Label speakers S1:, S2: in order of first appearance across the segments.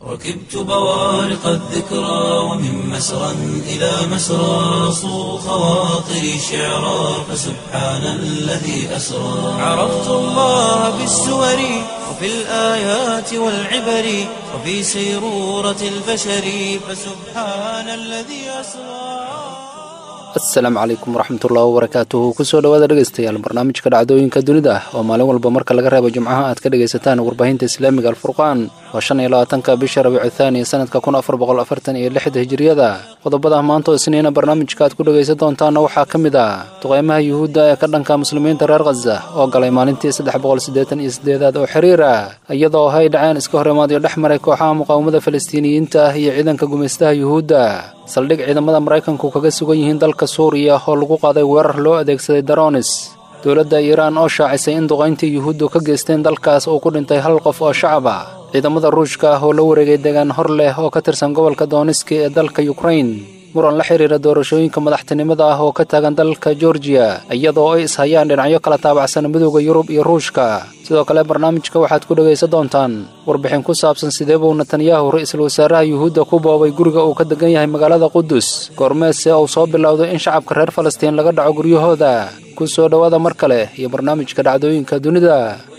S1: ركبت بوارق الذكرى ومن مسرى إلى مسرى صو خواطري شعرا فسبحان الذي أسرى عرفت الله بالسور وفي الآيات والعبر وفي سيرورة البشر فسبحان الذي أسرى.
S2: asalaamu calaykum waraxmatullahi wabarakaatuhu kusoo dhawaada dhegaystayaal barnaamijka dhacdooyinka dunida oo maalin walba marka laga reebo jimcaha aad ka dhegaysataan warbaahinta islaamiga alfurqaan waa 25-ka bisha rabiicu thaani sanadka 1446 hijriyada qodobada maanta oo isniina barnaamijka aad ku dhegaysan doontaana waxaa ka mid ah duqeymaha yuhuudda ee ka dhanka muslimiinta reer Gaza oo galay maalintii 388 oo xiriira iyadoo ay dhaceen iska horimaadyo dhex maray kooxaha muqaawamada Falastiiniyiinta iyo ciidanka gumeystaha yuhuudda saldhig ciidamada Mareykanku kaga sugan yihiin dalka Suuriya oo lagu qaaday weerar loo adeegsaday drones dowladda Iiraan oo shaacisay in duqeyntii yuhuuddu ka geysteen dalkaas oo ku dhintay hal qof oo shacab ah ciidamada Ruushka oo la wareegay deegaan hor leh oo ka tirsan gobolka Donetsk ee dalka Ukraine muran la xiriira doorashooyinka madaxtinimada ah oo ka taagan dalka Georgia iyadoo ay ishayaan dhinacyo kala taabacsan midowga Yurub iyo Ruushka sidoo kale barnaamijka waxaad ku dhageysan doontaan warbixin ku saabsan sidee uu Netanyahu ra'iisul wasaaraha yuhuudda ku boobay guriga uu ka degan yahay magaalada Qudus goormeese uu soo bilowday in shacabka reer Falastiin laga dhaco guryahooda ku soo dhawaada mar kale iyo barnaamijka dhacdooyinka dunida.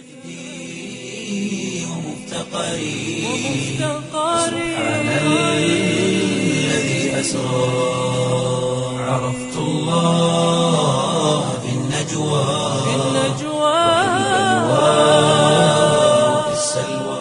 S1: عرفت الله بالنجوى وفي السلوى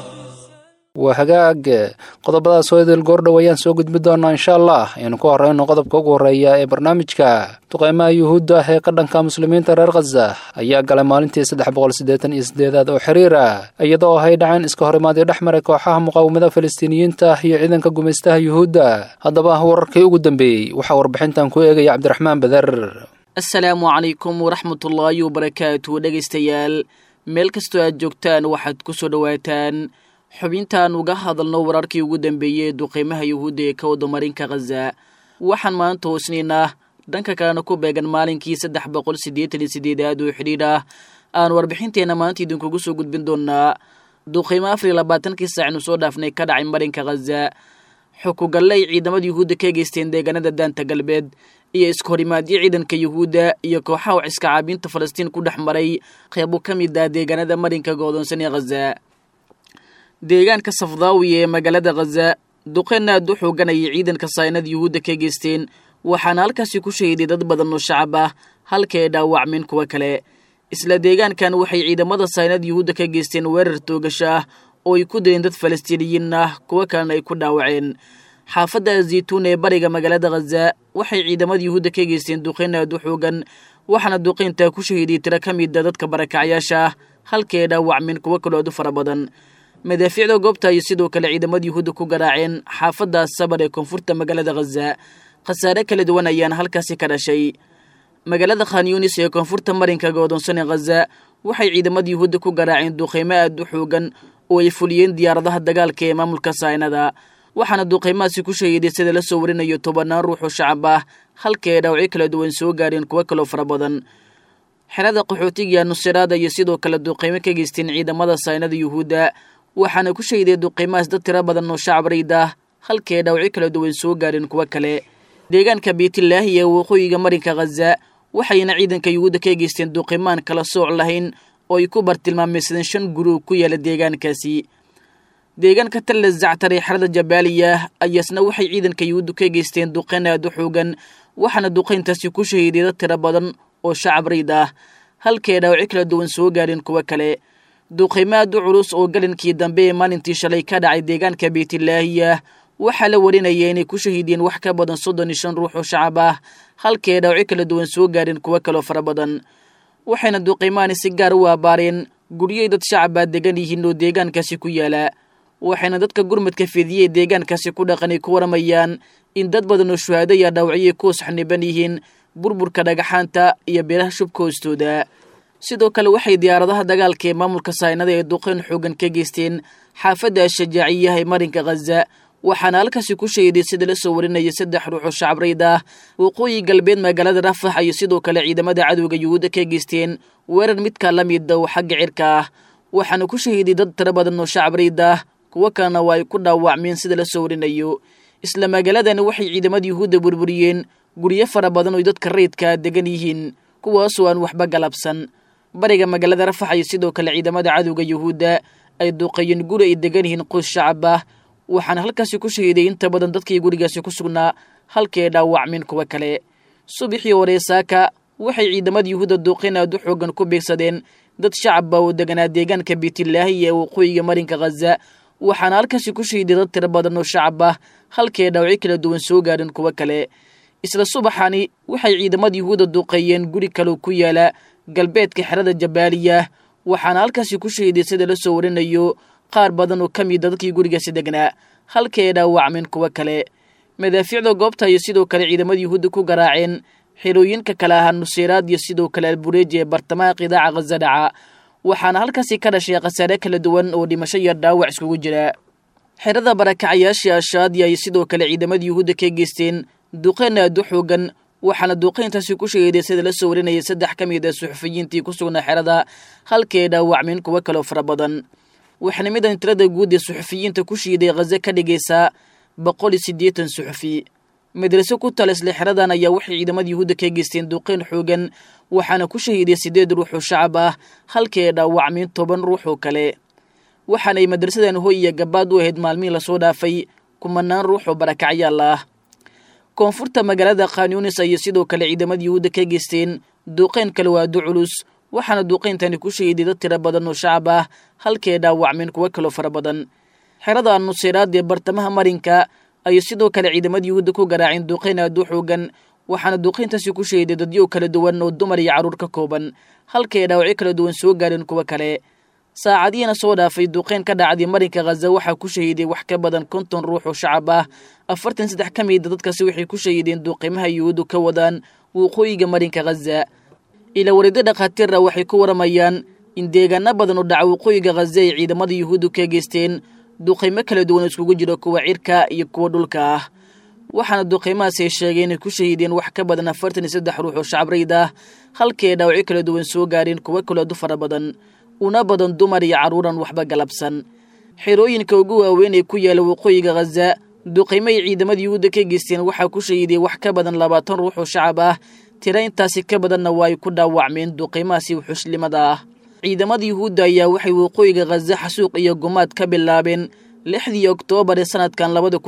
S2: وهجاج qodobadaas oo idil goordhow ayaan soo gudbi doonaa insha Allah aynu ku horeyno qodobka ugu horeeya ee barnaamijka duqeymaha yuhuudda ee ka dhanka muslimiinta reer Gaza ayaa galay maalintii 388 oo xiriira iyadoo ay dhaceen iska horimaadyo dhex maray kooxaha muqaawamada Falastiiniyiinta iyo ciidanka gumeystaha yuhuudda haddaba wararkii ugu dambeeyay waxa warbixintan ku eegaya Cabdiraxmaan Badar.
S3: assalaamu calaykum waraxmatullaahi wabarakaatuh dhegaystayaal meel kastoo aad joogtaan waxaad ku soo dhawaataan xubintaan uga hadalno wararkii ugu dambeeyay duqeymaha yuhuudda ee ka wada marinka Gaza waxaan maanta hoosnaynaa dhanka kalena ku beegan maalinkii 388 oo xidhiidha aan warbixinteena maanta idinkugu soo gudbin doonaa duqeymo 24 saacnu soo dhaafnay ka dhacay marinka Gaza xukugalay ciidamada yuhuudda ka geysteen deegaanada daanta galbeed iyo iskahorimaadyo ciidanka yuhuudda iyo kooxaha iska caabinta Falastiin ku dhex maray qaybo ka mid ah deegaanada marinka go'doonsan ee Gaza deegaanka Safdaawi ee magaalada Gaza duqeyna aad u xooganayay ciidanka saynada yuhuudda ka geysteen waxaana halkaasi ku shahiday dad badan oo shacab ah halka ay dhaawacmeen kuwa kale isla deegaankan waxay ciidamada saynada yuhuudda ka geysteen weerar toogasho ah oo ay ku dileen dad Falastiiniyiin ah kuwa kalena ay ku dhaawaceen xaafadda Zaytuun ee bariga magaalada Gaza waxay ciidamada yuhuudda ka geysteen duqeyna aad u xoogan waxaana duqeynta ku shahiday tiro ka mid ah dadka barakacyaasha ah halka ay dhaawacmeen kuwa kale oo fara badan madaafiicda goobta iyo sidoo kale ciidamada yuhuudda ku garaaceen xaafadda Sabar ee koonfurta magaalada Gaza khasaare kala duwan ayaan halkaasi ka dhashay magaalada Khan Yunis ee koonfurta marinka go'doonsan ee Gaza waxay ciidamada yuhuudda ku garaaceen duqeymo aad u xoogan oo ay fuliyeen diyaaradaha dagaalka ee maamulka Saynada waxaana duqeymaasi ku shahiday sida la soo warinayo 10 ruux oo shacab ah halka ay dhaawacyo kala duwan soo gaareen kuwa kale fara badan xerada qaxootiga Nusayraad iyo sidoo kale duqeymo ka geysteen ciidamada Saynada yuhuudda waxaana ku shahiday duqeymaas dad tiro badan oo shacab reyd ah halka ay dhaawacyo kala duwan soo gaareen kuwa kale deegaanka Beytlaahi ee waqooyiga marinka Gaza waxayna ciidanka yuhuudda ka geysteen duqeymaan kala sooc lahayn oo ay ku bartilmaameedsadeen 5 guri ku yaala deegaankaasi deegaanka Tal Zactar ee xarada Jabaaliya ayasna waxay ciidanka yuhuudda ka geysteen duqeyn aad u xoogan waxaana duqeyntaasi ku shahiday dad tiro badan oo shacab reyd ah halka ay dhaawacyo kala duwan soo gaareen kuwa kale duqeymaad culus oo galinkii dambe ee maalintii shalay ka dhacay deegaanka Beytlaahi waxaa la warinayay inay ku shahiideen wax ka badan 35 ruux oo shacab ah halka ay dhaawacyo kala duwan soo gaareen kuwa kale fara badan waxayna duqeymaani si gaar u abaareen guriyay dad shacab ah degan yihiin oo deegaankaasi ku yaala waxayna dadka gurmadka fidiyay deegaankaasi ku dhaqanay ku waramayaan in dad badan oo shuhaado iyo dhaawacyo ku saxniban yihiin burburka dhagaxaanta iyo beeraha shubka hoostooda sidoo kale waxay diyaaradaha dagaalka ee maamulka Saynada ee duqeyn xoogan ka geysteen xaafadda Shajaaciyaha ee marinka Gaza waxaana halkaasi ku shahiday sida la soo warinayay 3 ruux oo shacab reyd ah waqooyi galbeed magaalada Rafah iyo sidoo kale ciidamada cadowga yuhuudda ka geysteen weerar midka la mid ah xagga cirka ah waxaana ku shahiday dad tiro badan oo shacab reyd ah kuwo kalena waa ay ku dhaawacmeen sida la soo warinayo. isla magaaladani waxay ciidamada yuhuudda burburiyeen guryo fara badan oo dadka rayidka degan yihiin kuwaasoo aan waxba galabsan. bariga magaalada Rafax ay sidoo kale ciidamada cadowga yuhuudda ay duqeeyeen guri ay degan yihiin qoys shacab ah, waxaana halkaasi ku shahiiday inta badan dadkii gurigaasi ku sugnaa halkii ay dhaawacmeen kuwa kale. subaxii hore saaka waxay ciidamada yuhuudda duqeyn aad u xoogan ku beegsadeen dad shacab ah oo deganaa deegaanka Beetlaahi ee waqooyiga marinka Gaza, waxaana halkaasi ku shahiiday dad tiro badan oo shacab ah halkii ay dhaawacyo kala duwan soo gaadheen kuwa kale. isla subaxani waxay ciidamada yuhuudda duqeeyeen guri kale ku yaala galbeedka xerada Jabaaliya, waxaana halkaasi ku shahiiday sida la soo warinayo qaar badan oo ka mid dadkii gurigaasi degnaa halkii ay dhaawacmeen kuwa kale. madaafiicda goobta iyo sidoo kale ciidamada yuhuudda ku garaaceen xerooyinka kale ah Nusayraad iyo sidoo kale Albureej ee bartamaha qidaaca Gaza dhaca, waxaana halkaasi ka dhashay khasaare kala duwan oo dhimasho iyo dhaawac iskugu jira. xerada barakacayaasha Ashaadiya iyo sidoo kale ciidamada yuhuudda ka geysteen duqeyn aad u xoogan, waxaana duqeyntaasi ku shahiiday sida la soo warinayay 3 ka mid ah suxufiyiintii ku sugnaa xerada halkii ay dhaawacmeen kuwa kale fara badan. waxaana midan tirada guud ee suxufiyiinta ku shahiiday Gaza ka dhigaysa 180 suxufi. madraso ku talisay xeradan ayaa waxay ciidamada yuhuudda ka geysteen duqeyn xoogan, waxaana ku shahiiday 8 ruux oo shacab ah halkii ay dhaawacmeen 10 ruux oo kale. waxaana ay madrasadan hooy iyo gabaad u ahayd maalmihii la soo dhaafay kumanaan ruux oo barakacyaal ah. koonfurta magaalada Khan Yunis ay sidoo kale ciidamada yuhuudda ka geysteen duqeyn kale waa culus, waxaana duqeyntani ku shahiiday dad tiro badan oo shacab ah halkii ay dhaawacmeen kuwa kale fara badan. xerada Nusayraad ee bartamaha marinka ay sidoo kale ciidamada yuhuudda ku garaaceen duqeyn aad u xoogan, waxaana duqeyntaasi ku shahiiday dadyo kala duwan oo dumar iyo carruur ka kooban halkii ay dhaawacyo kala duwan soo gaadheen kuwa kale. saacadiina soo dhaafay duqeyn ka dhacday marinka Gaza waxaa ku shahiiday wax ka badan 50 ruux oo shacab ah, 43 ka mid dadkaasi waxay ku shahiideen duqeymaha yuhuuddu ka wadaan waqooyiga marinka Gaza. ila warida dhaqaatiir waxay ku waramayaan in deegaano badan oo dhaca waqooyiga Gaza ay ciidamada yuhuuddu ka geysteen duqeymo kala duwan iskugu jira kuwa cirka iyo kuwa dhulka ah, waxaana duqeymahaasi ay sheegeen inay ku shahiideen wax ka badan 43 ruux oo shacab rayd ah halkii ay dhaawacyo kala duwan soo gaareen kuwa kale fara badan una badan dumar iyo carruuran waxba galabsan. xerooyinka ugu waaweyn ee ku yaala waqooyiga Gaza duqeymo ay ciidamada yuhuudda ka geysteen waxaa ku shahiiday wax ka badan 20 ruux oo shacab ah, tiro intaasi ka badanna waa ay ku dhaawacmeen duqeymahaasi wuxuuslimada ah. ciidamada yuhuudda ayaa waxay waqooyiga Gaza xasuuq iyo gumaad ka bilaabeen 6 Oktoobar ee sanadkan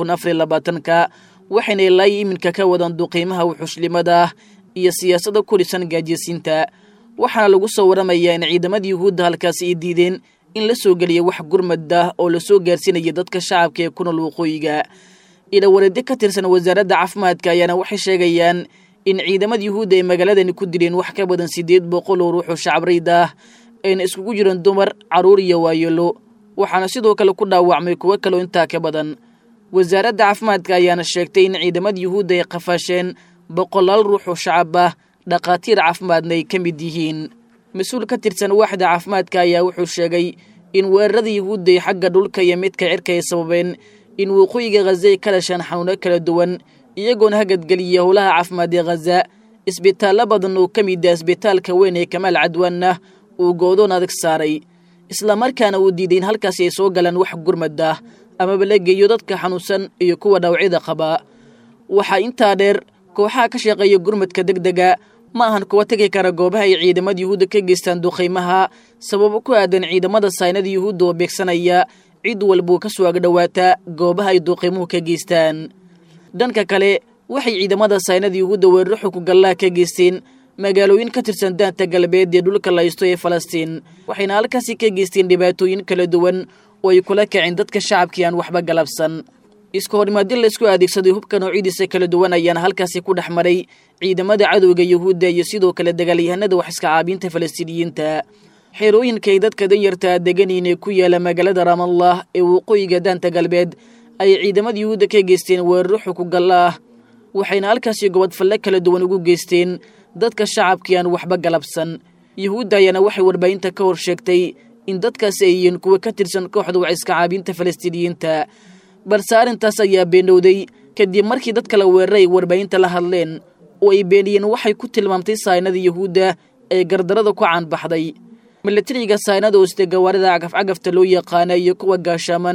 S3: 2024, waxayna ilaa iminka ka wadaan duqeymaha wuxuuslimada iyo siyaasadda ku dhisan gaajisiinta. waxaana lagu soo waramayaa in ciidamada yuhuudda halkaasi ay diideen in la soo geliyo wax gurmad ah oo la soo gaarsiinayo dadka shacabka ee ku nool waqooyiga. ila waridi ka tirsan wasaaradda caafimaadka ayaana waxay sheegayaan in ciidamada yuhuudda ay magaaladani ku dileen wax ka badan 800 oo ruux oo shacab rayd ah, ayna iskugu jiraan dumar, carruur iyo waayeelo, waxaana sidoo kale ku dhaawacmay kuwo kale intaa ka badan. wasaaradda caafimaadka ayaana sheegtay in ciidamada yuhuudda ay qafaasheen 100 ruux oo shacab ah, dhaqaatiir caafimaadna ay ka mid yihiin. mas-uul ka tirsan waaxda caafimaadka ayaa wuxuu sheegay in weerarada yuhuudda ee xagga dhulka iyo midka cirka ay sababeen in waqooyiga Gaza ay ka dhashaan xanuuno kala duwan, iyagoona hagadgeliya howlaha caafimaad ee Gaza. isbitaallo badan oo ka mid ah isbitaalka weyn ee Kamaal Cadwaanna uu goodoon adag saaray, isla markaana uu diiday in halkaasi ay soo galaan wax gurmad ah amaba la geeyo dadka xanuunsan iyo kuwa dhaawacyada qaba. waxaa intaa dheer kooxaha ka shaqeeya gurmadka degdega ma ahan kuwa tagi kara goobaha ay ciidamada yuhuudda ka geystaan duqeymaha sababo ku aadan ciidamada saynada yuhuudda oo beegsanaya cid walba ka soo agdhawaata goobaha ay duqeymuhu ka geystaan. dhanka kale waxay ciidamada saynada yuhuudda weerar xog gallaa ka geysteen magaalooyin ka tirsan daanta galbeed ee dhulka la haysto ee Falastiin, waxayna halkaasi ka geysteen dhibaatooyin kala duwan oo ay kula kaceen dadka shacabka aan waxba galabsan. isku horimaadin la isku adeegsaday hubka noocyadiisa kala duwan ayaana halkaasi ku dhex maray ciidamada cadowga yuhuudda iyo sidoo kale dagaalyahanada wax iska caabinta Falastiiniyiinta. xerooyinka ay dadka danyarta deganiin ee ku yaala magaalada Ramallah ee waqooyiga daanta galbeed ay ciidamada yuhuudda ka geysteen weerar xog gallaa, waxayna halkaasi gobol falle kala duwan ugu geysteen dadka shacabka aan waxba galabsan. yuhuudda ayaana waxay warbaahinta ka hor sheegtay in dadkaasi ay yihiin kuwa ka tirsan kooxda wax iska caabinta Falastiiniyiinta, balse arrintaas ayaa beenowday kadib markii dadka la weeraray warbaahinta la hadleen oo ay beeniyeen waxay ku tilmaamtay saynada yuhuudda ee gardarada ku caanbaxday. milatariga saynada oo isda gawaarida cagaf-cagafta loo yaqaana iyo kuwa gaashaaman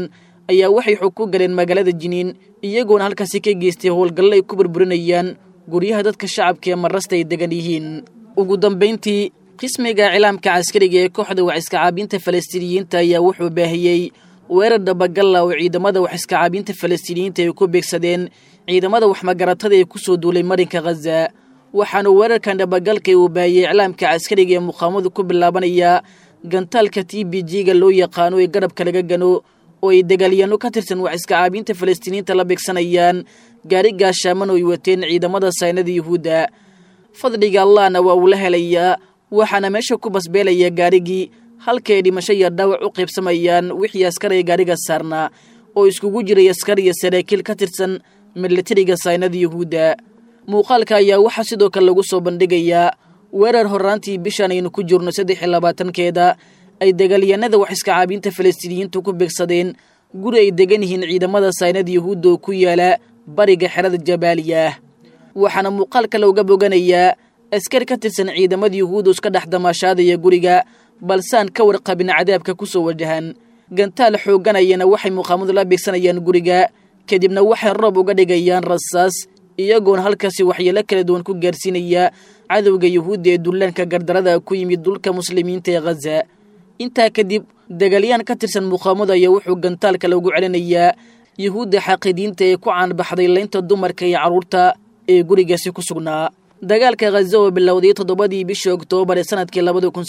S3: ayaa waxay xog ku galeen magaalada jiniin iyagoona halkaasi ka geystay howlgallo ay ku burburinayaan guryaha dadka shacabka ee marasta ay degan yihiin. ugu dambayntii qismiga cilaamka caskariga ee kooxda wax iska caabinta falastiiniyiinta ayaa wuxuu baahiyey weerar dabagalla oo ciidamada wax iska caabinta falastiiniyiinta ay ku beegsadeen ciidamada wax magaratada ee ku soo duulay marinka Gaza. waxaana weerarkan dabagalka uu baahiyey cilaamka caskariga ee muqaamadu ku bilaabanaya gantaalka TPG-ga loo yaqaano ee garabka laga gano oo ay dagaalyaano ka tirsan wax iska caabinta falastiiniyiinta la beegsanayaan gaari gaashaaman oo ay wateen ciidamada saynada Yuhuudda. fadliga Allahna waa uu la helayaa, waxaana meesha ku basbeelaya gaarigii halkay dhimasho iyo dhaawac u qaybsamayaan wixii askar ay gaariga saarnaa oo iskugu jiray askar iyo saraakiil ka tirsan militariga saynada Yuhuudda. muuqaalka ayaa waxaa sidoo kale lagu soo bandhigayaa weerar horaantii bishan aynu ku jirno 23-keeda ay dagaalyahanada wax iska caabinta falastiiniyiintu ku beegsadeen guri ay degan yihiin ciidamada saynada Yuhuudda oo ku yaala bariga xerada Jabaaliya. waxaana muuqaalka looga boganayaa askar ka tirsan ciidamada Yuhuudda iska dhex damaashaadaya guriga balse aan ka warqabin cadaabka ku soo wajahan. gantaal xooganayana waxay muqaamadu la beegsanayaan guriga kadibna waxay roob uga dhigayaan rasaas iyagoona halkaasi waxyeelo kala duwan ku gaarsiinaya cadowga Yuhuudda ee dullaanka gardarada ku yimid dhulka muslimiinta ee Gaza. intaa kadib dagaalyaan ka tirsan muqaamada ayaa wuxuu gantaalka loogu celinayaa Yuhuudda xaqiidiinta ee ku caanbaxday leynta dumarka iyo carruurta ee gurigaasi ku sugnaa. dagaalka Gaza oo bilowday 7 bishii Oktoobar ee sanadkii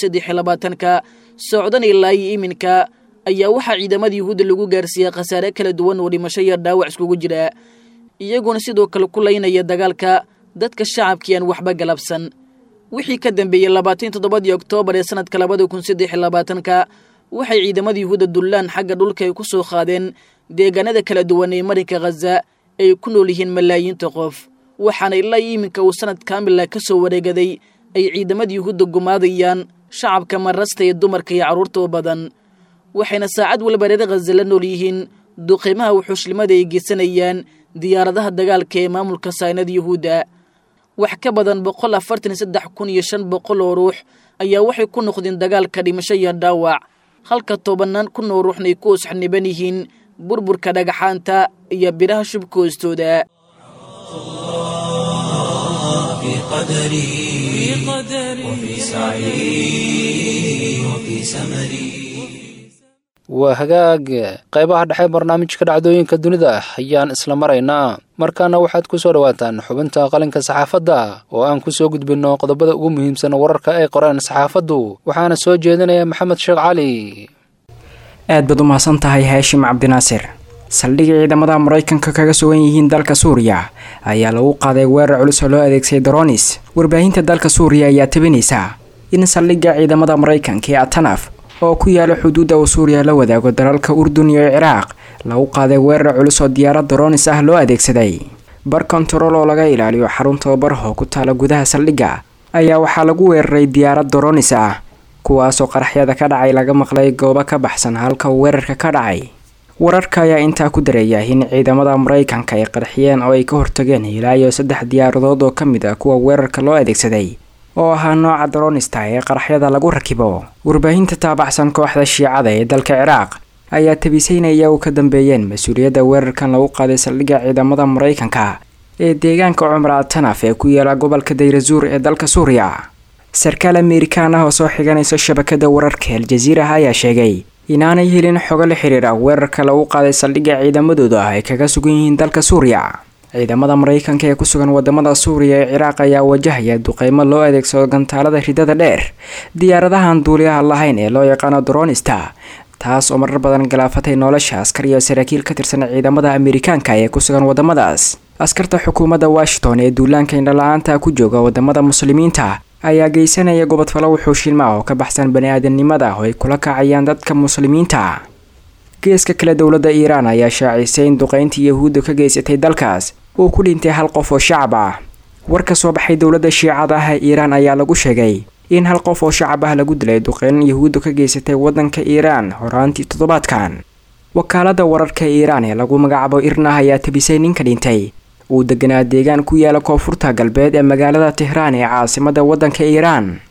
S3: 2023 socdan ilaa iminka ayaa waxaa ciidamada Yuhuudda lagu gaarsiiyay khasaare kala duwan oo dhimasho iyo dhaawac iskugu jira, iyagoona sidoo kale ku leynaya dagaalka dadka shacabka aan waxba galabsan. wixii ka dambeeyay 27 Oktoobar ee sanadka 2023 waxay ciidamada Yuhuudda dullaan xagga dhulka ay ku soo qaadeen deegaanada kala duwan ee marinka Gaza ay ku nool yihiin malaayiinta qof, waxaana ilaa iminka uu sanad kaamil ka soo wareegaday ay ciidamada Yuhuudda gumaadayaan shacabka marasta ee dumarka iyo carruurta oo badan. waxayna saacad walba reer Gaza la nool yihiin duqeymaha wuxuushlimada ay geysanayaan diyaaradaha dagaalka ee maamulka saynada Yuhuudda. wax ka badan 143,500 oo ruux ayaa waxay ku noqdeen dagaalka dhimasho iyo dhaawac, halka 10 kun oo ruuxna ay ku usxaniban yihiin burburka dhagaxaanta iyo biraha shubka hoostooda.
S1: في قدري وفي سعي وفي سمري.
S2: waa hagaag qaybaha dhexe barnaamijka dhacdooyinka dunida ayaan isla maraynaa. markaana waxaad ku soo dhawaataan xubinta qalinka saxaafadda oo aan ku soo gudbinno qodobada ugu muhiimsan wararka ay qoreen saxaafaddu, waxaana soo jeedinaya maxamed sheekh cali.
S4: aad baad u mahadsan tahay haashim cabdinaasir. saldhigii ciidamada Mareykanka kaga sugan yihiin dalka Suuriya ayaa lagu qaaday weerar culus oo loo adeegsaday drones. warbaahinta dalka Suuriya ayaa tabinaysa in saldhigga ciidamada Mareykanka ee Atanaf oo ku yaala xuduudda uu Suuriya la wadaago dalalka Urdun iyo Ciraaq lagu qaaday weerar culus oo diyaarad drones ah loo adeegsaday. bar control oo laga ilaaliyo xarunta barho ku taala gudaha saldhigga ayaa waxaa lagu weeraray diyaarad drones ah, kuwaas oo qaraxyada ka dhacay laga maqlay goobo ka baxsan halka weerarka ka dhacay. wararka ayaa intaa ku dareeya in ciidamada Mareykanka ay qarxiyeen oo ay ka hortageen ilaa iyo 3 diyaaradood oo kamid ah kuwa weerarka loo adeegsaday oo ahaa nooca dronista ee qaraxyada lagu rakibo. warbaahinta taabacsan kooxda Shiicada ee dalka Ciraaq ayaa tabisaynaya oo ka dambeeyeen mas'uuliyadda weerarkan lagu qaaday saldhigga ciidamada Mareykanka ee deegaanka Umar Atanaf ee ku yaala gobolka Deir ez-Zor ee dalka Suuriya. sarkaal Amerikaan ah oo soo xiganaysa shabakada wararka Al Jazeera ayaa sheegay inaanay helin xogo la xiriira weerarka lagu qaaday saldhigga ciidamadooda ay kaga sugan yihiin dalka Suuriya. ciidamada Mareykanka ee ku sugan wadamada Suuriya iyo Ciraaq ayaa wajahaya duqeymo loo adeegsado gantaalada ridada dheer, diyaaradahan duuliyaha lahayn ee loo yaqaan dronista, taas oo marar badan galaafatay nolosha askar iyo saraakiil ka tirsan ciidamada Amerikaanka ee ku sugan wadamadaas. askarta xukuumadda Washington ee duulaanka indhala'aanta ku jooga wadamada muslimiinta ayaa geysanaya gobodfalo wuxuushilma oo ka baxsan bani'aadanimada oo ay kula kacayaan dadka muslimiinta. geeska kale dowladda Iiraan ayaa shaacisay in duqeyntii Yahuudda ka geysatay dalkaas uu ku dhintay hal qof oo shacab ah. war ka soo baxay dowladda Shiicada ah ee Iiraan ayaa lagu sheegay in hal qof oo shacab ah lagu dilay duqeyn Yahuudda ka geysatay wadanka Iiraan horaantii toddobaadkan. wakaalada wararka Iiraan ee lagu magacaabo IRNA ayaa tabisay ninka dhintay uu deganaa deegaan ku yaala koonfurta galbeed ee magaalada Tehran ee caasimadda wadanka Iiraan.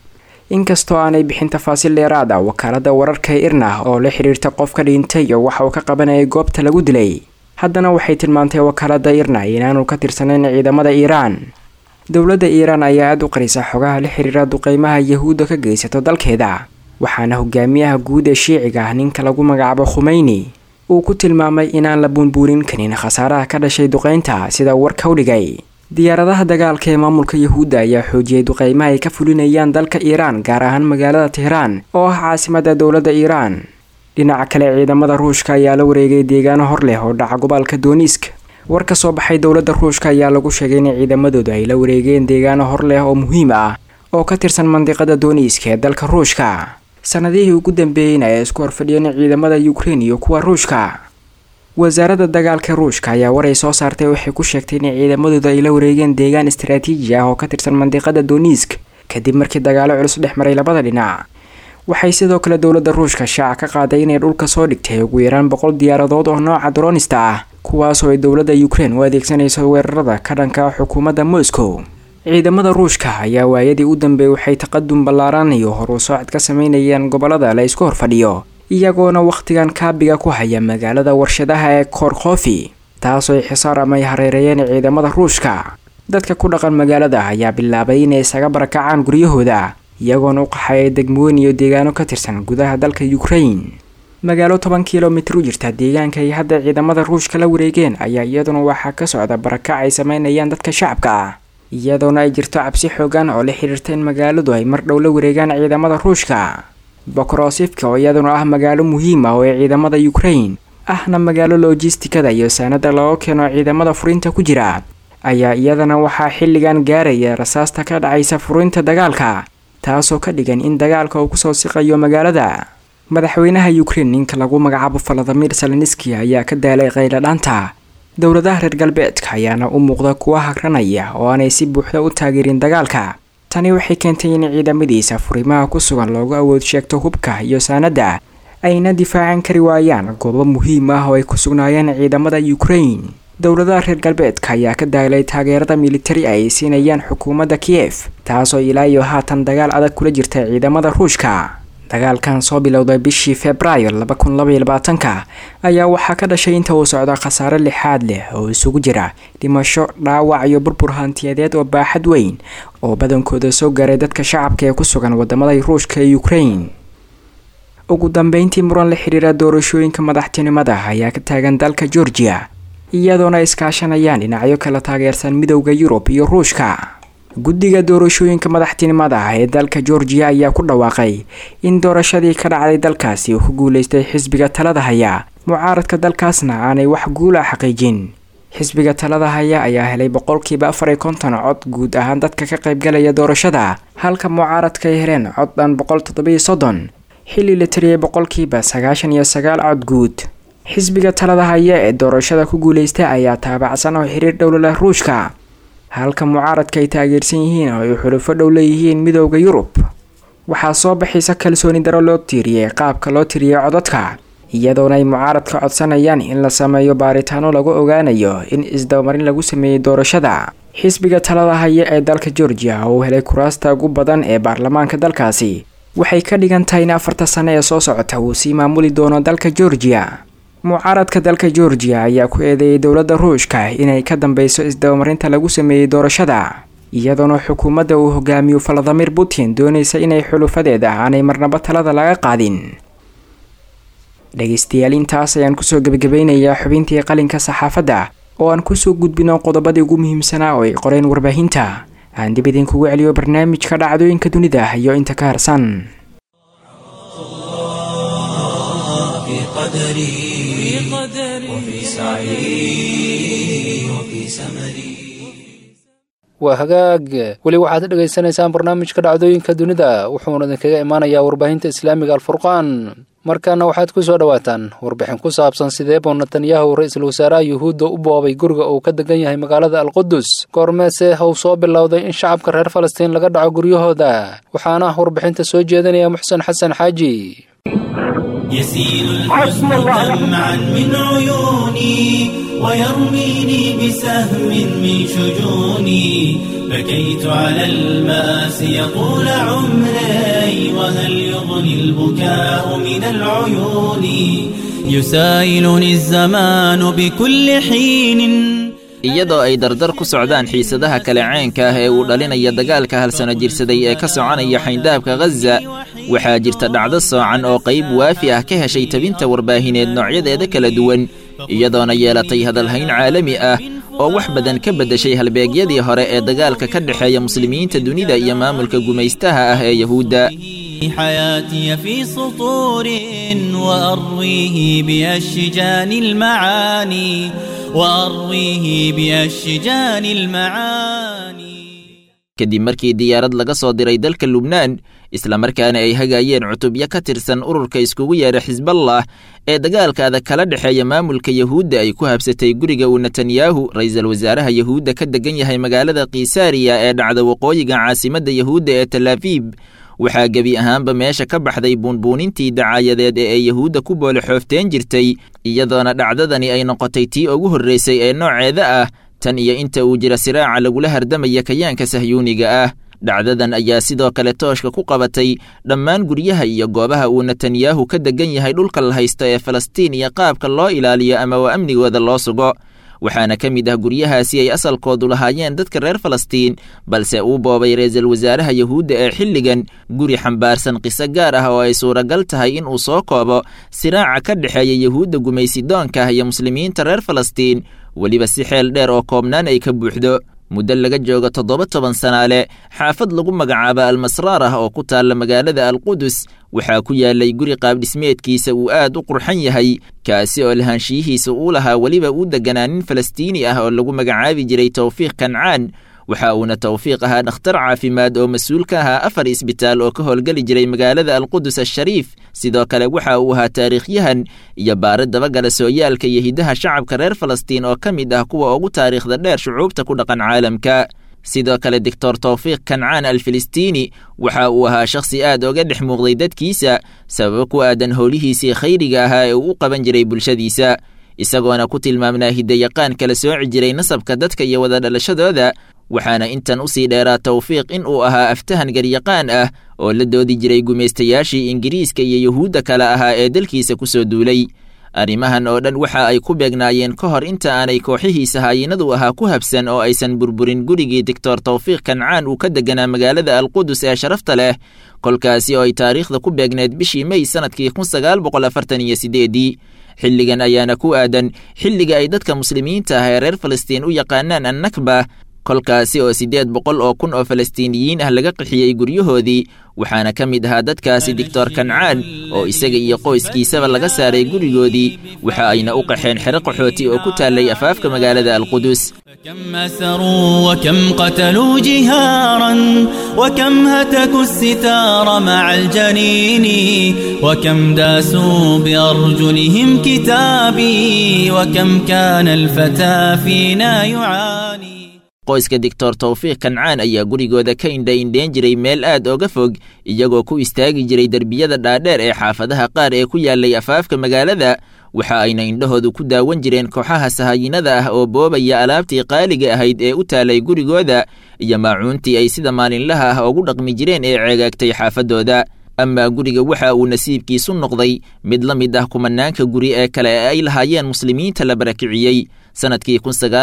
S4: inkastoo aanay bixin tafaasiil dheeraad ah wakaalada wararka ee irna oo la xiriirta qofka dhintay iyo waxa uu ka qabanayay goobta lagu dilay, haddana waxay tilmaantay wakaalada irna inaanu ka tirsanayn ciidamada iiraan. dowladda iiraan ayaa aad u qarisa xogaha la xiriira duqeymaha yahuudda ka geysato dalkeeda, waxaana hogaamiyaha guud ee shiiciga ah ninka lagu magacaabo Khumeyni uu ku tilmaamay inaan la buunbuurin karin khasaaraha ka dhashay duqeynta sida warka u dhigay. diyaaradaha dagaalka ee maamulka yahuudda ayaa xoojiyay duqeymaha ay ka fulinayaan dalka iiraan, gaar ahaan magaalada Tehraan oo ah caasimadda dowladda iiraan. dhinaca kale ciidamada ruushka ayaa la wareegay deegaano hor leh oo dhaca gobolka Donetsk. war ka soo baxay dowladda ruushka ayaa lagu sheegay in ciidamadoodu ay la wareegeen deegaano hor leh oo muhiim ah oo ka tirsan mandiqada Donetsk ee dalka ruushka. sanadihii ugu dambeeyayna ay isku horfadhiyeen ciidamada Ukraine iyo kuwa ruushka. wasaaradda dagaalka ruushka ayaa waray soo saartay waxay ku sheegtay in ciidamadoodu ay la wareegeen deegaan istiraatiiji ah oo ka tirsan mandiqada Donetsk kadib markii dagaalo culus dhex maray labada dhinac. waxay sidoo kale dowladda ruushka shaaca ka qaaday inay dhulka soo dhigtay ugu yaraan 100 diyaaradood oo nooca dronista ah, kuwaas oo ay dowladda Ukraine u adeegsanayso weerarada ka dhanka xukuumadda Moscow. ciidamada ruushka ayaa waayadii u dambeeyay waxay taqadum ballaaran iyo hor u socod ka sameynayaan gobolada la isku horfadhiyo, iyagoona waqtigan kaabiga ku haya magaalada warshadaha ee Kharkiv, taasoo ay xisaar ama hareerayeen ciidamada ruushka. dadka ku dhaqan magaalada ayaa bilaabay inay isaga barakacaan guryahooda, iyagoona u qaxay degmooyin iyo deegaano ka tirsan gudaha dalka Ukraine. magaalo 10 kiiloomitir u jirta deegaanka ay hadda ciidamada ruushka la wareegeen ayaa iyaduna waxaa ka socda barakac ay sameynayaan dadka shacabka ah, iyadoona ay jirto cabsi xoogan oo la xiriirta in magaaladu ay mar dhow la wareegaan ciidamada ruushka. Bokrosivka oo iyaduna ah magaalo muhiim ah oo ay ciidamada Ukraine ahna magaalo logistikada iyo saanada loo keeno ciidamada furinta ku jira, ayaa iyadana waxaa xilligan gaaraya rasaasta ka dhacaysa furinta dagaalka, taasoo ka dhigan in dagaalka uu ku soo siqayo magaalada. madaxweynaha Ukraine ninka lagu magacaabo Volodymyr Zelensky ayaa ka daalay qayladhaanta. dowladaha reer galbeedka ayaana u muuqda kuwa hagranaya oo aanay si buuxda u taageerin dagaalka. tani waxay keentay in ciidamadiisa furimaha ku sugan loogu awood sheegto hubka iyo saanada ayna difaacan kari waayaan goobo muhiim ah oo ay ku sugnaayeen ciidamada Ukraine. dowladaha reer galbeedka ayaa ka daalay taageerada militari ay siinayaan xukuumadda Kiev, taasoo ilaa iyo haatan dagaal adag kula jirta ciidamada ruushka. dagaalkan soo bilowday bishii Febraayo 2022 ayaa waxaa ka dhashay inta uu socdo khasaare lixaad leh oo isugu jira dhimasho, dhaawac iyo burbur hantiyadeed oo baaxad weyn oo badankooda soo gaaray dadka shacabka ee ku sugan wadamada Ruushka iyo Ukraine. ugu dambeyntii muran la xiriira doorashooyinka madaxtinimada ayaa ka taagan dalka Georgia, iyadoona iskaashanayaan dhinacyo kala taageersan midowga Yurub iyo Ruushka. guddiga doorashooyinka madaxtinimada ee dalka Georgia ayaa ku dhawaaqay in doorashadii ka dhacday dalkaasi uu ku guuleystay xisbiga talada haya, mucaaradka dalkaasna aanay wax guul ah xaqiijin. xisbiga talada haya ayaa helay 54% cod guud ahaan dadka ka qaybgalaya doorashada, halka mucaaradka ay heleen cod dhan 137, xilli la tiriyay 99% cod guud. xisbiga talada haya ee doorashada ku guuleystay ayaa taabacsan oo xiriir dhow la Ruushka, halka mucaaradka ay taageersan yihiin oo ay xulufo dhow leeyihiin midowga Yurub. waxaa soo baxaysa kalsooni daro loo tiiriyay qaabka loo tiriyay codadka, iyadoona ay mucaaradka codsanayaan in la sameeyo baaritaano lagu ogaanayo in isdabamarin lagu sameeyay doorashada. xisbiga talada haya ee dalka Georgia oo helay kuraasta ugu badan ee baarlamaanka dalkaasi waxay ka dhigan tahay in 4 sano ee soo socota uu sii maamuli doono dalka Georgia. mucaaradka dalka Georgia ayaa ku eedeeyay dowladda Ruushka inay ka dambeyso isdabamarinta lagu sameeyay doorashada, iyadoona xukuumadda uu hogaamiyo Vladimir Putin doonaysa inay xulufadeeda aanay marnaba talada laga qaadin. dhageystayaal, intaas ayaan kusoo gabagabeynayaa xubintii qalinka saxaafadda oo aan kusoo gudbino qodobadii ugu muhiimsanaa oo ay qoreen warbaahinta. aan dib idinkugu celiyo barnaamijka dhacdooyinka dunida iyo inta ka harsan.
S2: waa hagaag weli waxaad dhegaysanaysaan barnaamijka dhacdooyinka dunida, wuxuuna idinkaga imaanayaa warbaahinta islaamiga alfurqaan. markaana waxaad ku soo dhawaataan warbixin ku saabsan sidee buu Netanyahu ra'iisul wasaaraha Yuhuudda u boobay guriga uu ka degan yahay magaalada Al-Qudus, goormeese uu soo bilowday in shacabka reer Falastiin laga dhaco guryahooda. waxaana warbixinta soo jeedinaya Muxsin Xasan Xaaji.
S1: يسيل الحزن دمعا من عيوني ويرميني بسهم من شجوني بكيت على المآسي طول عمري وهل يغني البكاء من العيون يسايلني الزمان بكل حين
S5: iyadoo ay dardar ku socdaan xiisadaha kale caynka ah ee uu dhalinaya dagaalka hal sano jirsaday ee ka soconaya xayndaabka Gaza waxaa jirta dhacdo soocan oo qayb waafi ah ka heshay tabinta warbaahineed noocyadeeda kala duwan iyadoona yeelatay hadalhayn caalami ah oo wax badan ka bedeshay halbeegyadii hore ee dagaalka ka dhaxeeya muslimiinta dunida iyo maamulka gumaystaha ah ee Yahuuda
S1: حياتي في سطور وأرويه بأشجان المعاني
S5: kadib markii diyaarad laga soo diray dalka Lubnaan isla markaana ay hagaayeen cutubyo ka tirsan ururka iskugu yeera Xisballah ee dagaalka kala dhaxeeya maamulka Yahuuda ay ku habsatay guriga uu Netanyahu ra'iisul wasaaraha Yahuuda ka degan yahay magaalada Qisaariya ee dhacda waqooyiga caasimadda Yahuuda ee Tel Aviv waxaa gebi ahaanba meesha ka baxday buunbuunintii dacaayadeed ee ay Yahuuda ku boole xoofteen jirtay iyadoona dhacdadani ay noqotay tii ugu horreysay ee nooceeda ah tan iyo inta uu jira siraaca lagula hardamaya kayaanka sahyuuniga ah dhacdadan ayaa sidoo kale tooshka ku qabatay dhammaan guryaha iyo goobaha uu Netanyahu ka degan yahay dhulka la haysto ee Falastiin iyo qaabka loo ilaaliyo ama amnigooda loo sugo waxaana ka mid ah guryahaasi ay asalkoodu lahaayeen dadka reer Falastiin balse uu boobay ra'iisul wasaaraha Yahuuda ee xilligan guri xambaarsan qiso gaar ah oo ay suuragal tahay in uu soo koobo siraaca ka dhaxeeya Yahuuda gumaysidoonka iyo muslimiinta reer Falastiin waliba si xeel dheer oo koobnaan ay ka buuxdo muddo laga joogo 17 sanaale xaafad lagu magacaabo Al-Masraar oo ku taala magaalada Al-Qudus waxaa ku yaalay guri qaab dhismeedkiisa uu aad u qurxan yahay kaasi oo lahaanshihiisa uu lahaa waliba uu deganaanin Falastiini ah oo lagu magacaabi jiray Tawfiiq Kancaan waxa uuna Tawfiiq ahaa dhakhtar caafimaad oo mas'uul ka ahaa 4 isbitaal oo ka howlgali jiray magaalada Al-Qudus al-Shariif sidoo kale waxa uu ahaa taariikhyahan iyo baare dabagala sooyaalka iyo hidaha shacabka reer Falastiin oo ka mid ah kuwa ugu taariikhda dheer shucuubta ku dhaqan caalamka sidoo kale Dr. Tawfiiq Kancaan al-Filistiini waxa uu ahaa shakhsi aad uga dhex muuqday dadkiisa sabab ku aadan howlihiisii khayriga ahaa ee uu qaban jiray bulshadiisa isagoona ku tilmaamnaa hidayaqaan kala sooci jiray nasabka dadka iyo wada dhalashadooda waxaana intan u sii dheeraa Tawfiiq in uu ahaa aftahan garyaqaan ah oo la doodi jiray gumaystayaashii Ingiriiska iyo Yahuuda kala ahaa ee dalkiisa ku soo duulay arrimahan oo dhan waxa ay ku beegnaayeen ka hor inta aanay kooxihiisa haayinadu ahaa ku habsan oo aysan burburin gurigii Dr. Tawfiiq Kancaan uu ka deganaa magaalada Al-Qudus ee sharafta leh kolkaasi oo ay taariikhda ku beegneed bishii May sanadkii 1948 xilligan ayaana ku aadan xilliga ay dadka muslimiinta ah ee reer Falastiin u yaqaanaan an-Nakba kolkaasi oo 800 oo kun oo Falastiiniyiin ah laga qixiyay guryahoodii waxaana ka mid ahaa dadkaasi Dr. Kancaan oo isaga iyo qoyskiisaba laga saaray gurigoodii waxa ayna u qaxeen xero qaxooti oo ku taalay afaafka magaalada Al-Qudus
S1: كم أسروا وكم قتلوا جهارا وكم هتكوا الستار مع الجنين وكم داسوا بأرجلهم كتابي وكم كان الفتى فينا يعاني
S5: qoyska Dr. Tawfiiq Kancaan ayaa gurigooda ka indhayn jiray meel aad uga fog iyagoo ku istaagi jiray darbiyada dhaadheer ee xaafadaha qaar ee ku yaalay afaafka magaalada waxa ayna indhahoodu ku daawan jireen kooxaha sahaayinada ah oo boobaya alaabtii qaaliga ahayd ee u taalay gurigooda iyo maacuuntii ay sida maalinlaha ah ugu dhaqmi jireen ee ceegaagtay xaafadooda ama guriga waxa uu nasiibkiisu noqday mid la mid ah kumanaanka guri ee kale ay lahaayeen muslimiinta la barakiciyay sanadkii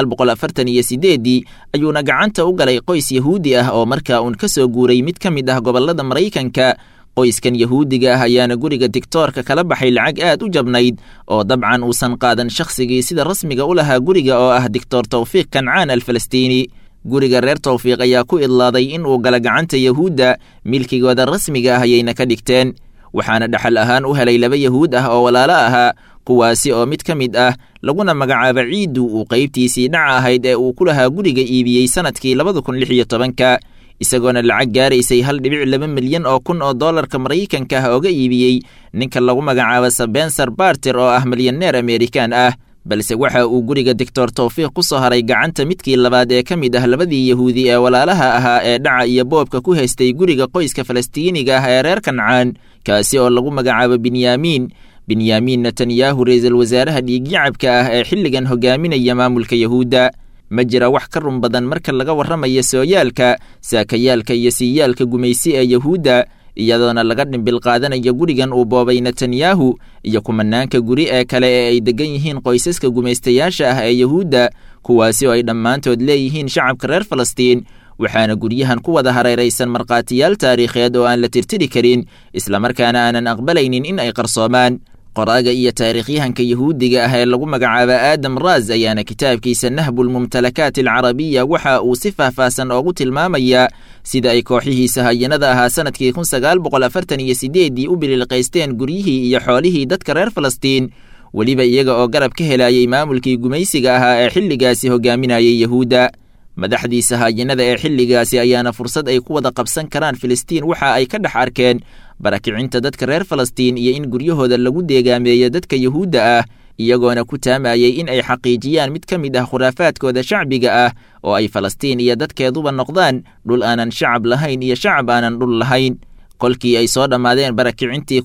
S5: 1948 ayuuna gacanta u galay qoys Yahuudi ah oo markaa uu ka soo guuray mid ka mid ah gobolada Mareykanka qoyskan Yahuudiga ah ayaana guriga Dictorka kala baxay lacag aad u jabnayd oo dabcan uusan qaadan shakhsigii sida rasmiga u lahaa guriga oo ah Dr. Tawfiiq Kancaan al-Falastiini guriga reer Tawfiiq ayaa ku idlaaday in uu gala gacanta Yahuuda milkigooda rasmiga ah ayayna ka dhigteen waxaana dhaxal ahaan u helay 2 Yahuud ah oo walaalo ahaa kuwaasi oo mid ka mid ah laguna magacaabo Ciidu uu qaybtiisii dhaca ahayd ee uu ku lahaa guriga iibiyay sanadkii 2016 isagoona lacag gaaraysay 1.2 milyan oo kun oo dollarka Mareykanka ah uga iibiyay ninka lagu magacaabo Spencer Barter oo ah milyaneer Amerikaan ah balse waxa uu guriga Dr. Tawfiiq ku soo haray gacanta midkii labaad ee ka mid ah 2 Yahuudi ee walaalaha ahaa ee dhaca iyo boobka ku haystay guriga qoyska Falastiiniga ah ee reer Kancaan kaasi oo lagu magacaabo Benyamin benyamin netanyahu ra-iisul wasaaraha dhiigyacabka ah ee xilligan hogaaminaya maamulka yahuudda ma jira wax ka run badan marka laga warramayo sooyaalka saakayaalka iyo siiyaalka gumaysi ee yahuudda iyadoona laga dhimbil qaadanayo gurigan uu boobay netanyahu iyo kumanaanka guri ee kale ee ay degan yihiin qoysaska gumaystayaasha ah ee yahuudda kuwaasi oo ay dhammaantood leeyihiin shacabka reer falastiin waxaana guryahan ku wada hareeraysan markhaatiyaal taariikheed oo aan la tirtiri karin islamarkaana aanan aqbalaynin in ay qarsoomaan qoraaga iyo taariikhyahanka yahuudiga ah ee lagu magacaaba aadam raaz ayaana kitaabkiisa nahbulmumtalakaat alcarabiya waxa uu si faahfaahsan oogu tilmaamayaa sida ay kooxihiisa hayanada ahaa sanadkii 1948 u bililqaysteen guryihii iyo xoolihii dadka reer falastiin weliba iyaga oo garab ka helayay maamulkii gumaysiga ahaa ee xilligaasi hogaaminayay yahuudda madaxdiisa hayanada ee xilligaasi ayaana fursad ay ku wada qabsan karaan filistiin waxa ay ka dhex arkeen barakicinta dadka reer falastiin iyo in guryahooda lagu deegaameeyo dadka yahuudda ah iyagoona ku taamayay in ay xaqiijiyaan mid ka mid ah khuraafaadkooda shacbiga ah oo ay falastiin iyo dadkeeduba noqdaan dhul aanan shacab lahayn iyo shacab aanan dhul lahayn kolkii ay soo dhammaadeen barakicintii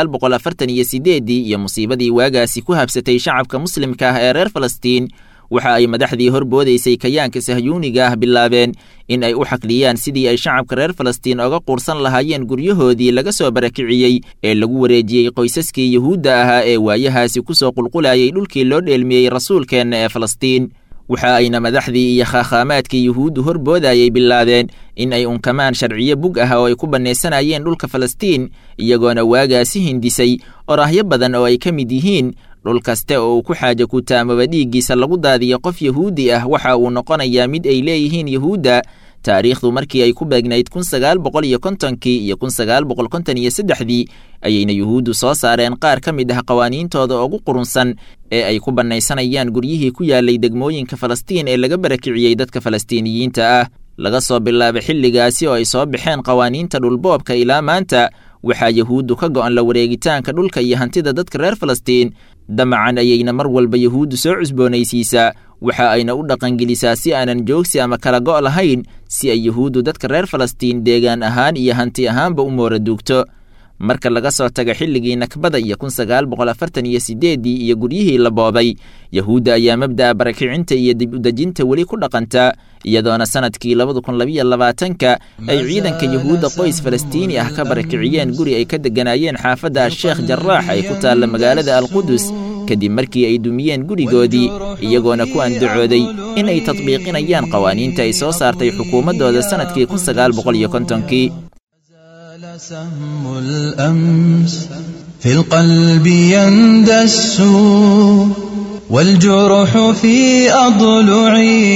S5: 1948 iyo musiibadii waagaasi ku habsatay shacabka muslimka ah ee reer falastiin waxa ay madaxdii horboodaysay kayaanka sahyuuniga ah bilaabeen in ay u xaqliyaan sidii ay shacabka reer falastiin oga quursan lahaayeen guryahoodii laga soo barakiciyey ee lagu wareejiyey qoysaskii yahuudda ahaa ee waayahaasi ku soo qulqulayay dhulkii loo dheelmiyey rasuulkeenna ee falastiin waxa ayna madaxdii iyo khaakhamaadkii yuhuuddu horboodayay bilaabeen in ay unkamaan sharciyo bug ah oo ay ku bannaysanayeen dhulka falastiin iyagoona waagaasi hindisay oraahyo badan oo ay ka mid yihiin dhul kaste oo uu ku xaaja kutaamaba dhiiggiisa lagu daadiyo qof yahuudi ah waxa uu noqonayaa mid ay leeyihiin yahuudda taariikhdu markii ay ku beegnayd 1950kii iyo 1953 ayayna yuhuuddu soo saareen qaar ka mid ah qawaaniintooda ugu qurunsan ee ay ku bannaysanayaan guryihii ku yaalay degmooyinka falastiin ee laga barakiciyey dadka falastiiniyiinta ah laga soo bilaabay xilligaasi oo ay soo baxeen qawaaniinta dhulboobka ilaa maanta waxaa yahuuddu ka go'an la wareegitaanka dhulka iyo hantida dadka reer falastiin damacan ayayna mar walba yahuuddu soo cusboonaysiisaa waxa ayna u dhaqangelisaa si aanan joogsi ama kala go' lahayn si ay yahuuddu dadka reer falastiin deegaan ahaan iyo hanti ahaanba u moora duugto marka laga soo taga xilligii nakbada iyo 1948 iyo guryihii la boobay yahuudda ayaa mabda'a barakicinta iyo dib u dejinta weli ku dhaqanta iyadoona sanadkii 2022 ay ciidanka yahuudda qoys falastiini ah ka barakiciyeen guri ay ka deganayeen xaafadda sheekh jarraax ay ku taalla magaalada alqudus kadib markii ay dumiyeen gurigoodii iyagoona ku andacooday in ay tadbiiqinayaan qawaaniinta ay soo saartay xukuumaddooda sanadkii 1950kii
S6: سهم الأمس في القلب يندس والجرح في أضلعي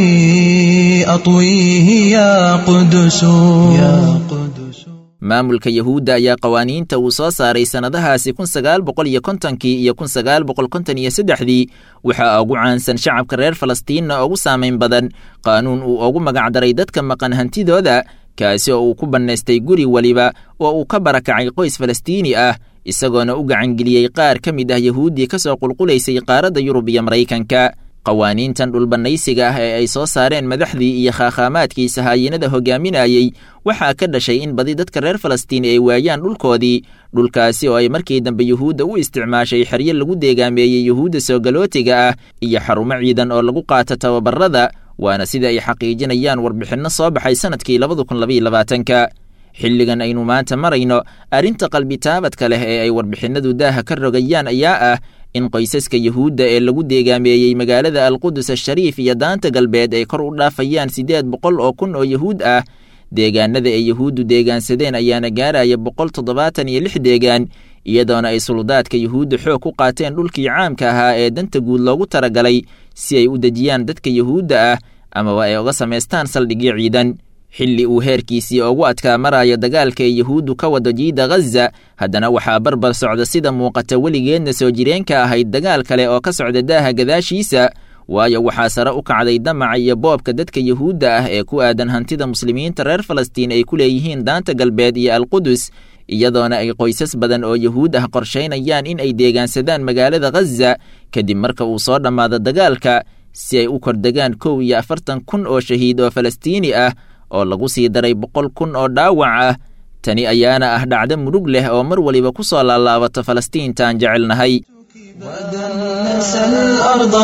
S6: أطويه يا قدس
S5: maamulka yahuudda ayaa qawaaniinta uu soo saaray sannadahaasi 1950kii iyo 1953 waxaa ugu caansan shacabka reer falastiinna ugu saamayn badan qaanuun uu ugu magacdaray dadka maqan hantidooda kaasi oo uu ku bannaystay guri waliba oo uu ka barakacay qoys falastiini ah isagoona u gacangeliyey qaar ka mid ah yahuuddii ka soo qulqulaysay qaaradda yurub iyo maraykanka qawaaniintan dhulbannaysiga ah ee ay soo saareen madaxdii iyo khaakhamaadkii sahaayinada hogaaminayey waxaa ka dhashay in badi dadka reer falastiin ay waayaan dhulkoodii dhulkaasi oo ay markii dambe yuhuudda u isticmaashay xeryo lagu deegaameeyey yuhuudda soogallootiga ah iyo xarumo ciidan oo lagu qaato tababarrada waana sida ay xaqiijinayaan warbixinno soo baxay sanadkii 2022 xilligan aynu maanta marayno arrinta qalbitaabadka leh ee ay warbixinnadu daaha ka rogayaan ayaa ah in qoysaska yahuudda ee lagu deegaameeyey magaalada alqudus ashariif iyo daanta galbeed ay kor u dhaafayaan 800 oo kun oo yahuud ah deegaanada ay yahuuddu deegaansadeen ayaana gaaraya 176 deegaan iyadoona ay suldaadka yahuudda xoog ku qaateen dhulkii caamka ahaa ee danta guud loogu talagalay si ay u dejiyaan dadka yahuudda ah amaba ay uga samaystaan saldhigyo ciidan xilli uu heerkiisii ugu adkaa maraayo dagaalka ee yahuuddu ka wado jiida ghaza haddana waxaa barbar socda sida muuqata weligeedna soo jireenka ahayd dagaal kale oo ka socda daaha gadaashiisa waayo waxaa sare u kacday damaca iyo boobka dadka yahuudda ah ee ku aadan hantida muslimiinta reer falastiin ay ku leeyihiin daanta galbeed iyo alqudus iyadoona ay qoysas badan oo yahuud ah qorshaynayaan in ay deegaansadaan magaalada ghaza kadib marka uu soo dhammaado dagaalka si ay u kordegaan 41 kun oo shahiid oo falastiini ah oo lagu sii daray 100 kun oo dhaawac ah tani ayaana ah dhacdo murug leh oo mar waliba ku soo laalaabata falastiintaan jecelnahay
S6: ودنس الأرض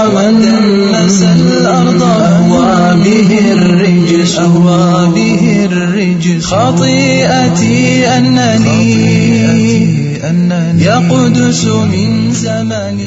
S6: أهوى به الرجس خطيئتي أنني يا قدس من زمن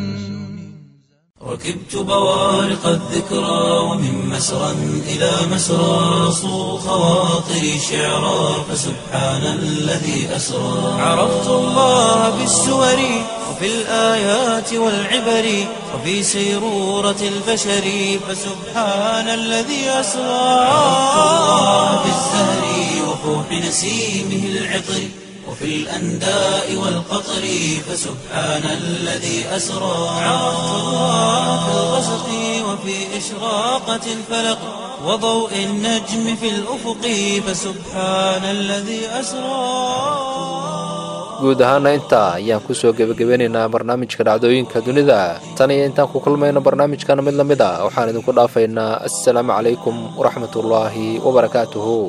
S7: ركبت بوارق الذكرى ومن مسرى إلى مسرى صو خواطري شعرا فسبحان الذي أسرى عرفت الله بالسور وفي الآيات والعبر وفي سيرورة البشر فسبحان الذي أسرى عرفت الله بالزهر وفوح نسيمه العطر وفي الأنداء والقطر فسبحان الذي أسرى عرفت الله في الغسق وفي إشراقة الفلق وضوء النجم في الأفق فسبحان الذي أسرى.
S2: guud ahaana intaa ayaan kusoo gebagabeynaynaa barnaamijka dhacdooyinka dunida tan iyo intaan ku kulmayno barnaamijkana mid lamid a waxaan idinku dhaafaynaa assalaamu calaykum waraxmatullaahi wabarakaatuhu.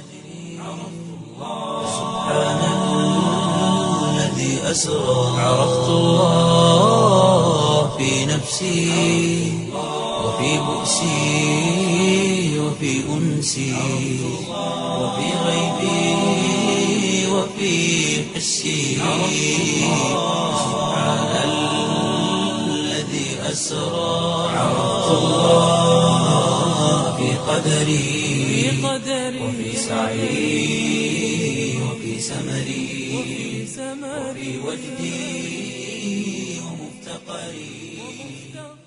S7: عرفت الله في نفسي وفي بؤسي وفي أنسي وفي غيبي وفي حسي سبحان الذي أسرى عرفت الله في قدري وفي سعي وفي سمري وفي وجدي ومفتقري